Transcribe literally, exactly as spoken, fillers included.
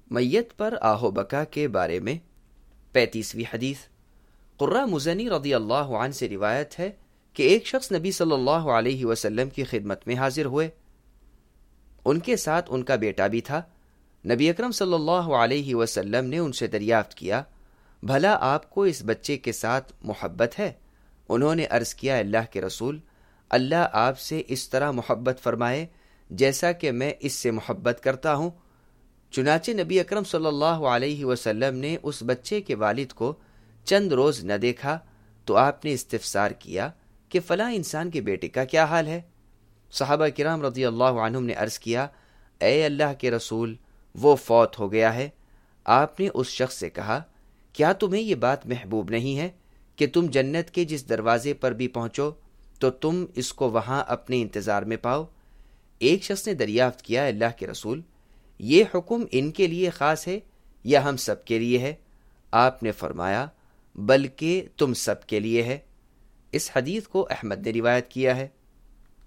میت پر آہو بکا کے بارے میں پینتیسویں حدیث۔ قرہ مزنی رضی اللہ عنہ سے روایت ہے کہ ایک شخص نبی صلی اللہ علیہ وسلم کی خدمت میں حاضر ہوئے، ان کے ساتھ ان کا بیٹا بھی تھا۔ نبی اکرم صلی اللہ علیہ وسلم نے ان سے دریافت کیا، بھلا آپ کو اس بچے کے ساتھ محبت ہے؟ انہوں نے عرض کیا، اللہ کے رسول، اللہ آپ سے اس طرح محبت فرمائے جیسا کہ میں اس سے محبت کرتا ہوں۔ چنانچہ نبی اکرم صلی اللہ علیہ وسلم نے اس بچے کے والد کو چند روز نہ دیکھا تو آپ نے استفسار کیا کہ فلاں انسان کے بیٹے کا کیا حال ہے؟ صحابہ کرام رضی اللہ عنہم نے عرض کیا، اے اللہ کے رسول، وہ فوت ہو گیا ہے۔ آپ نے اس شخص سے کہا، کیا تمہیں یہ بات محبوب نہیں ہے کہ تم جنت کے جس دروازے پر بھی پہنچو تو تم اس کو وہاں اپنے انتظار میں پاؤ؟ ایک شخص نے دریافت کیا، اللہ کے رسول، یہ حکم ان کے لیے خاص ہے یا ہم سب کے لیے ہے؟ آپ نے فرمایا، بلکہ تم سب کے لیے ہے۔ اس حدیث کو احمد نے روایت کیا ہے۔